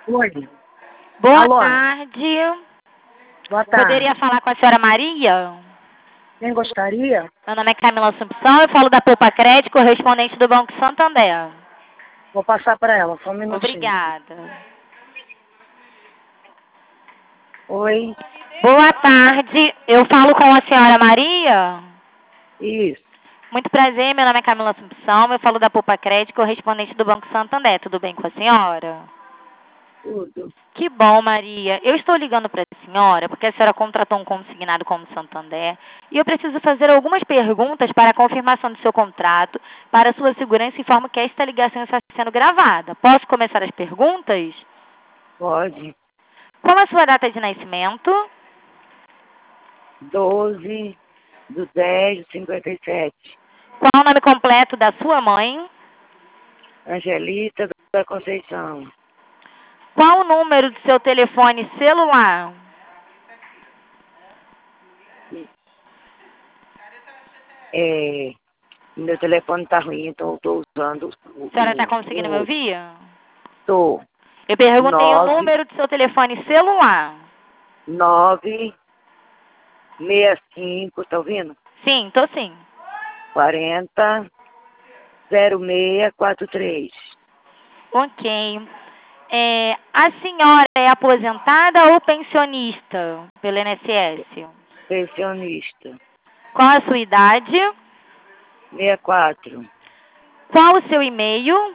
Oi. Boa Alô? tarde. Boa tarde. Poderia falar com a senhora Maria? Quem gostaria? Meu nome é Camila Assumpção, eu falo da Poupa Crédito, correspondente do Banco Santander. Vou passar para ela, só um minutinho. Obrigada. Oi. Boa tarde, eu falo com a senhora Maria? Isso. Muito prazer, meu nome é Camila Assumpção, eu falo da Poupa Crédito, correspondente do Banco Santander. Tudo bem com a senhora? Tudo. Que bom, Maria. Eu estou ligando para a senhora porque a senhora contratou um consignado como Santander e eu preciso fazer algumas perguntas para a confirmação do seu contrato. Para sua segurança, informo que esta ligação está sendo gravada. Posso começar as perguntas? Pode. Qual a sua data de nascimento? 12/10/57. Qual o nome completo da sua mãe? Angelita da Conceição. Qual o número do seu telefone celular? Meu telefone tá ruim, então eu tô usando A senhora está conseguindo me ouvir? Tô. Eu perguntei o 9 número do seu telefone celular. 965, tá ouvindo? Sim, tô sim. 40 0643. Ok. A senhora é aposentada ou pensionista pelo INSS? Pensionista. Qual a sua idade? 64. Qual o seu e-mail?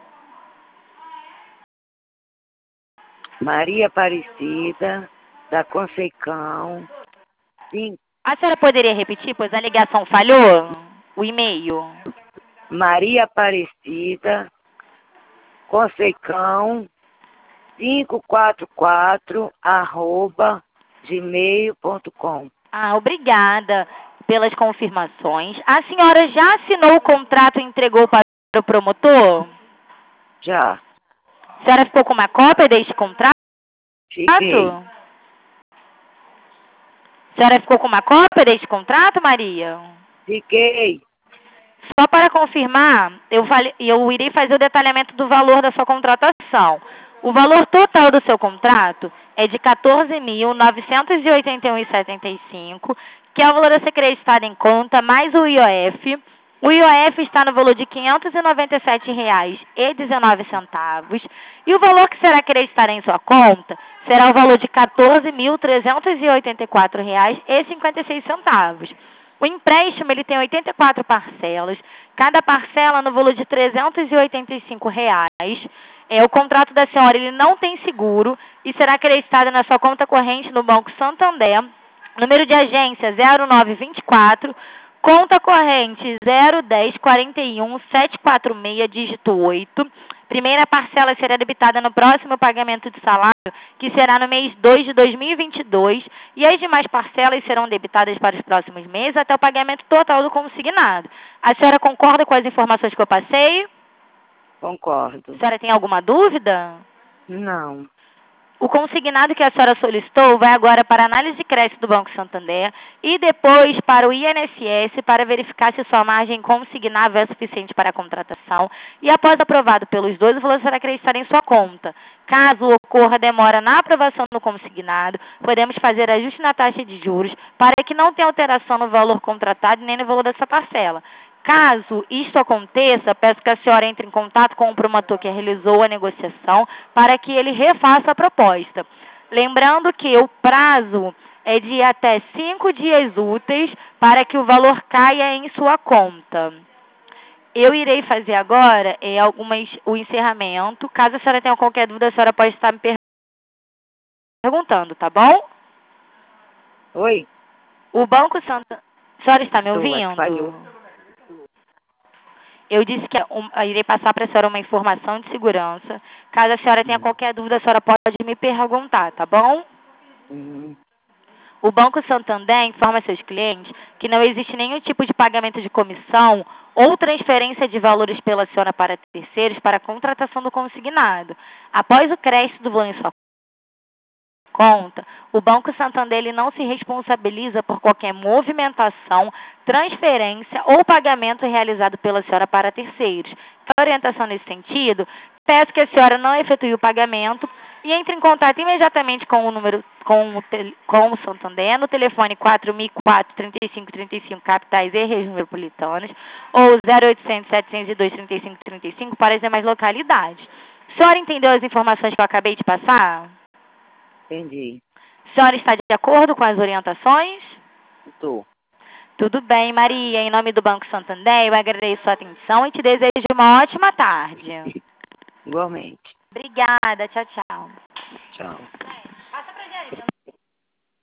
Maria Aparecida da Conceição. Sim. A senhora poderia repetir, pois a ligação falhou? O e-mail. Maria Aparecida Conceição 544 @gmail.com. Obrigada pelas confirmações. A senhora já assinou o contrato e entregou para o promotor? Já. A senhora ficou com uma cópia deste contrato? Fiquei. A senhora ficou com uma cópia deste contrato, Maria? Fiquei. Só para confirmar, eu irei fazer o detalhamento do valor da sua contratação. O valor total do seu contrato é de R$ 14.981,75, que é o valor a ser acreditado em conta, mais o IOF. O IOF está no valor de R$ 597,19. E o valor que será acreditado em sua conta será o valor de R$ 14.384,56. O empréstimo ele tem 84 parcelas, cada parcela no valor de R$ 385. O contrato da senhora ele não tem seguro e será acreditado na sua conta corrente no Banco Santander, número de agência 0924, conta corrente 01041-746, dígito 8. Primeira parcela será debitada no próximo pagamento de salário, que será no mês 2 de 2022, e as demais parcelas serão debitadas para os próximos meses até o pagamento total do consignado. A senhora concorda com as informações que eu passei? Concordo. A senhora tem alguma dúvida? Não. O consignado que a senhora solicitou vai agora para a análise de crédito do Banco Santander e depois para o INSS para verificar se sua margem consignável é suficiente para a contratação. E após aprovado pelos dois, o valor será acreditado em sua conta. Caso ocorra demora na aprovação do consignado, podemos fazer ajuste na taxa de juros para que não tenha alteração no valor contratado nem no valor dessa parcela. Caso isto aconteça, peço que a senhora entre em contato com o promotor que realizou a negociação para que ele refaça a proposta. Lembrando que o prazo é de até 5 dias úteis para que o valor caia em sua conta. Eu irei fazer agora o encerramento. Caso a senhora tenha qualquer dúvida, a senhora pode estar me perguntando, tá bom? Oi? O Banco Santander... A senhora está me Tô, ouvindo? falhou. Eu disse que eu irei passar para a senhora uma informação de segurança. Caso a senhora tenha qualquer dúvida, a senhora pode me perguntar, tá bom? O Banco Santander informa seus clientes que não existe nenhum tipo de pagamento de comissão ou transferência de valores pela senhora para terceiros para a contratação do consignado. Após o crédito do valor em sua conta, o Banco Santander ele não se responsabiliza por qualquer movimentação, transferência ou pagamento realizado pela senhora para terceiros. A orientação nesse sentido, peço que a senhora não efetue o pagamento E entre em contato imediatamente com o número, com o Santander, no telefone 4004-3535, capitais e regiões metropolitanas, ou 0800-702-3535 para as demais localidades. A senhora entendeu as informações que eu acabei de passar? Entendi. A senhora está de acordo com as orientações? Tô. Tudo bem, Maria. Em nome do Banco Santander, eu agradeço sua atenção e te desejo uma ótima tarde. Igualmente. Obrigada. Tchau, tchau. Tchau.